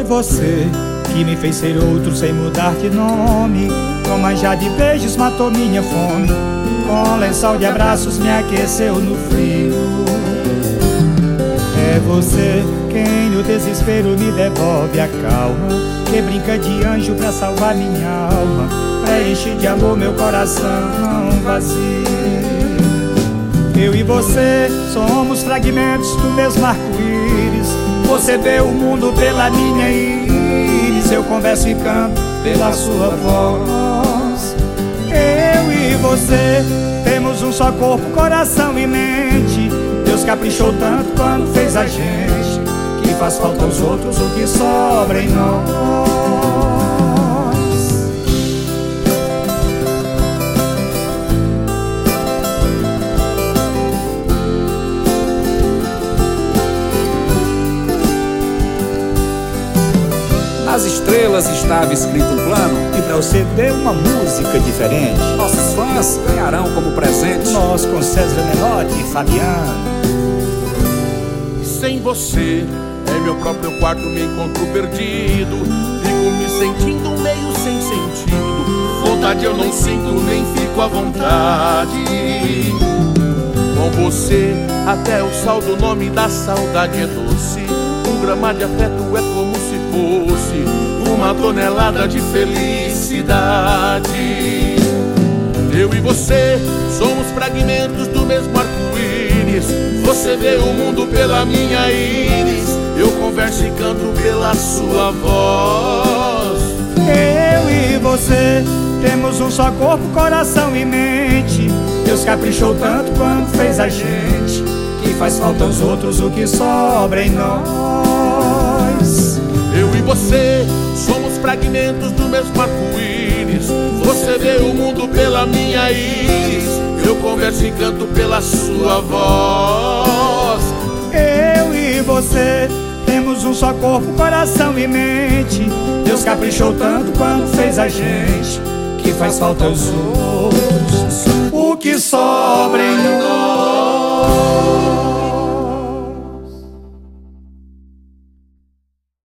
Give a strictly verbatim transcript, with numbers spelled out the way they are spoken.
você que me fez ser outro sem mudar de nome. Com manjar de beijos matou minha fome, com lençol de abraços me aqueceu no frio. É você quem no desespero me devolve a calma, que brinca de anjo pra salvar minha alma, preenche de amor meu coração vazio. Eu e você somos fragmentos do mesmo arco-íris. Você vê o mundo pela minha íris, eu converso e canto pela sua voz. Eu e você temos um só corpo, coração e mente. Deus caprichou tanto quando fez a gente, que faz falta aos outros o que sobra em nós. Nas estrelas estava escrito um plano, e pra você ver uma música diferente, nossos fãs ganharão como presente. Nós com César Menotti e Fabiano. Sem você, em meu próprio quarto me encontro perdido. Fico me sentindo meio sem sentido. Vontade eu não sinto, nem fico à vontade. Com você, até o sal do nome da saudade é doce. Um grama de afeto é como se fosse uma tonelada de felicidade. Eu e você somos fragmentos do mesmo arco-íris. Você vê o mundo pela minha íris, eu converso e canto pela sua voz. Eu e você temos um só corpo, coração e mente. Deus caprichou tanto quando fez a gente, que faz falta aos outros o que sobra em nós. Eu e você somos fragmentos do mesmo arco-íris. Você vê o mundo pela minha íris, eu converso e canto pela sua voz. Eu e você temos um só corpo, coração e mente. Deus caprichou tanto quando fez a gente, que faz falta aos outros o que sobra em nós.